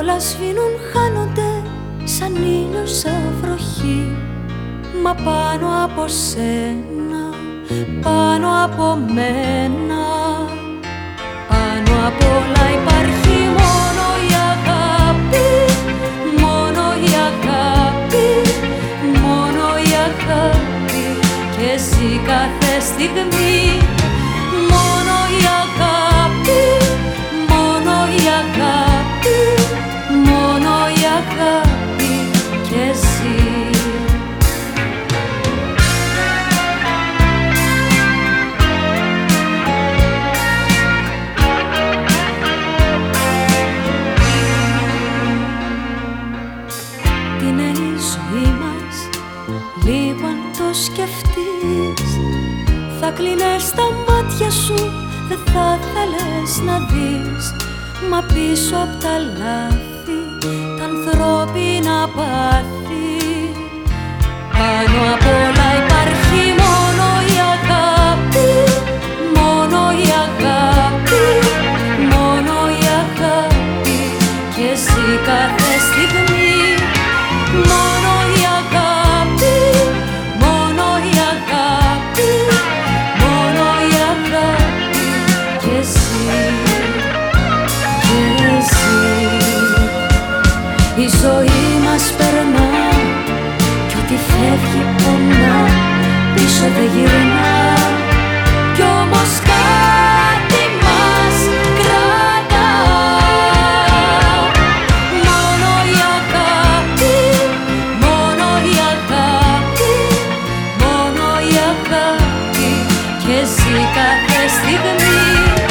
όλα σβήνουν, χάνονται σαν ήλιος, σαν βροχή. Μα πάνω από σένα, πάνω από μένα, πάνω απ' όλα υπάρχει μόνο η αγάπη, μόνο η αγάπη, μόνο η αγάπη. Και εσύ κάθε στιγμή, μόνο η αγάπη, μόνο η αγάπη, μόνο η αγάπη. Και εσύ. Λίγο αν το σκεφτείς, θα κλείνες τα μάτια σου, δεν θα θέλεις να δεις. Μα πίσω απ' τα λάθη, τα ανθρώπινα πάθη, πάνω απ' όλα υπάρχει μόνο η αγάπη, μόνο η αγάπη, μόνο η αγάπη. Και εσύ κάθε στιγμή, μόνο η αγάπη, μόνο η αγάπη, μόνο η αγάπη. Και εσύ, και εσύ. Η ζωή μας περνά κι ό,τι φεύγει πονά, πίσω δεν γυρνά. Κι όμως κάτι μας κρατά, μόνο η αγάπη, μόνο η αγάπη, μόνο η αγάπη. Και εσύ κάθε στιγμή,